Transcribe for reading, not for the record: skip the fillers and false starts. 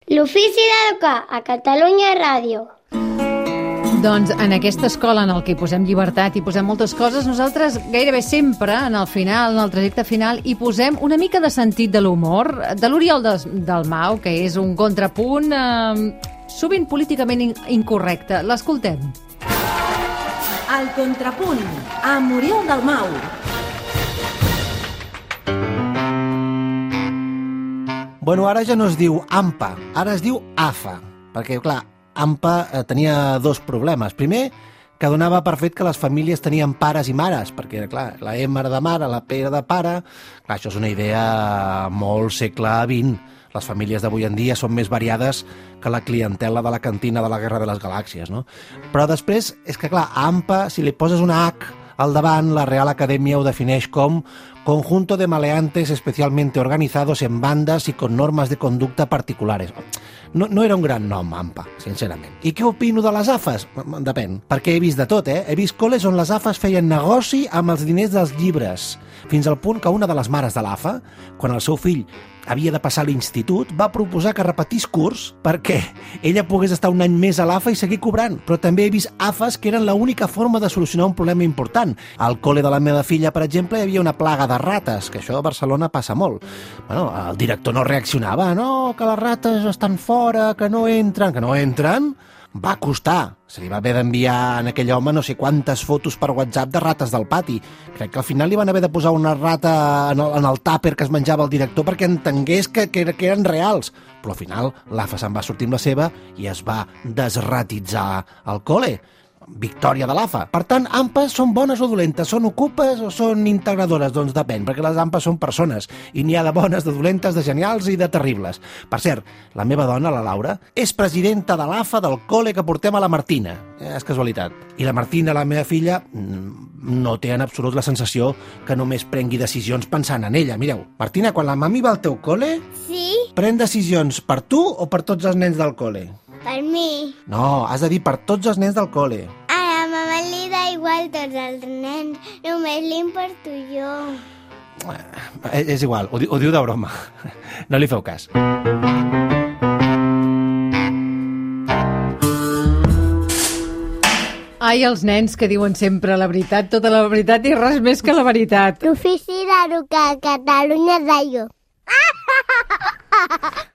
L'ofici d'educar a Catalunya Ràdio. Doncs en aquesta escola en què hi posem llibertat i posem moltes coses, nosaltres gairebé sempre, en el final, en el trajecte final, hi posem una mica de sentit de l'humor, de l'Oriol Dalmau, que és un contrapunt sovint políticament incorrecte. L'escoltem. El contrapunt, amb Oriol Dalmau. Bueno, ara ja no es diu AMPA, ara es diu AFA, perquè, clar, AMPA tenia dos problemes. Primer, que donava per fet que les famílies tenien pares i mares, perquè, clar, la M era de mare, la P era de pare. Clar, això és una idea molt segle XX. Les famílies d'avui en dia són més variades que la clientela de la cantina de la Guerra de les Galàxies, no? Però després, és que, clar, a AMPA, si li poses una H al davant, la Real Academia ho defineix com conjunto de maleantes especialmente organizados en bandas y con normas de conducta particulares. No era un gran nom, AMPA, sincerament. I què opino de les AFAs? Depèn, perquè he vist de tot, He vist col·les on les AFAs feien negoci amb els diners dels llibres, fins al punt que una de les mares de l'AFA, quan el seu fill havia de passar a l'institut, va proposar que repetís curs perquè ella pogués estar un any més a l'AFA i seguir cobrant. Però també he vist AFAs que eren l'única forma de solucionar un problema important. Al col·le de la meva filla, per exemple, hi havia una plaga de rates, que això a Barcelona passa molt. Bueno, el director no reaccionava, no, que les rates estan fora, que no entren. Va costar. Se li va haver d'enviar a aquell home no sé quantes fotos per WhatsApp de rates del pati. Crec que al final li van haver de posar una rata en el tàper que es menjava el director perquè entengués que eren reals. Però al final l'AFA se'n va sortir amb la seva i es va desratitzar el col·le. Victòria de l'AFA. Per tant, AMPAs són bones o dolentes? Són ocupes o són integradores? Doncs depèn, perquè les AMPAs són persones i n'hi ha de bones, de dolentes, de genials i de terribles. Per cert, la meva dona, la Laura, és presidenta de l'AFA del col·le que portem a la Martina. És casualitat. I la Martina, la meva filla, no té en absolut la sensació que només prengui decisions pensant en ella. Mireu, Martina, quan la mami va al teu col·le, Sí, pren decisions per tu o per tots els nens del col·le? per mi. No, has de dir per tots els nens del col·le. A la mama li da igual tots els nens, només li importo jo. És igual, ho diu de broma. No li feu cas. Ai, els nens que diuen sempre la veritat, tota la veritat i res més que la veritat. L'ofici d'educar a Catalunya Ràdio.